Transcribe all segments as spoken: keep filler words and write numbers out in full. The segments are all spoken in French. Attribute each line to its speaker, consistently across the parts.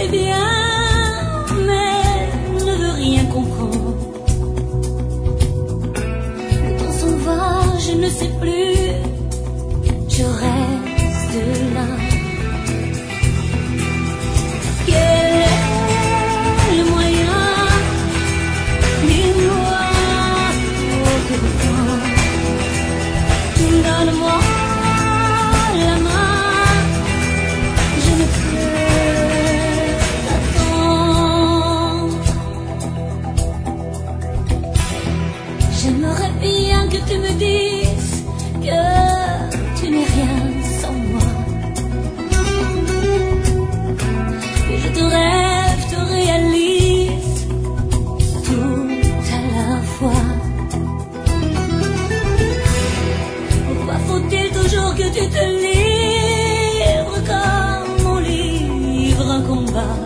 Speaker 1: sais bien, mais ne veux rien comprendre. Le temps s'en va, je ne sais plus, je reste là. Quel est le moyen? Dis-moi, oh que de temps. Donne-moi la main, je ne peux t'attendre. J'aimerais bien que tu me dises que tu n'es rien sans moi. Que je te rêve, te réalise tout à la fois. Pourquoi faut-il toujours que tu te livres comme on livre un combat,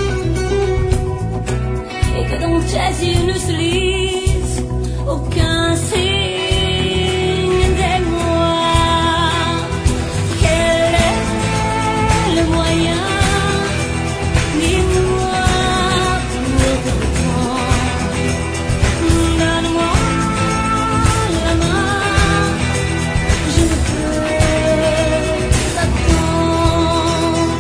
Speaker 1: et que dans tes yeux ne se lise aucun signe d'émoi? Quel est le moyen? Dis-moi pour te reprendre. Donne-moi la main, je ne peux t'attendre.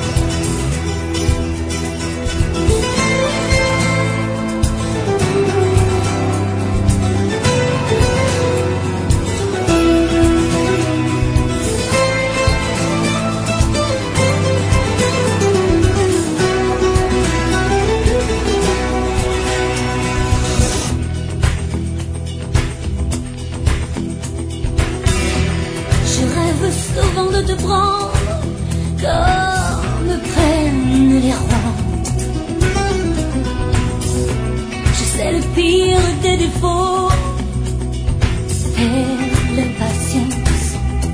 Speaker 1: Je rêve souvent de te prendre comme me prennent les rois. Je sais le pire des défauts et l'impatience.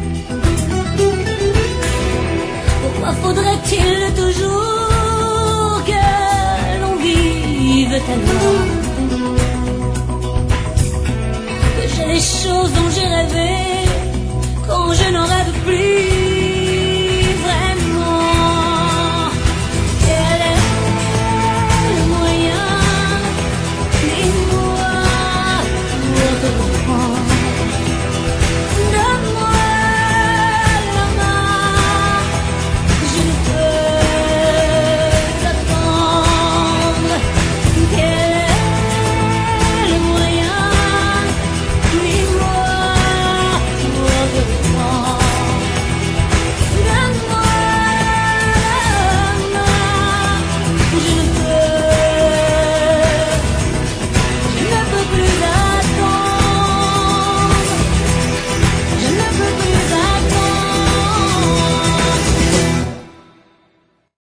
Speaker 1: Pourquoi faudrait-il toujours que l'on vive tellement?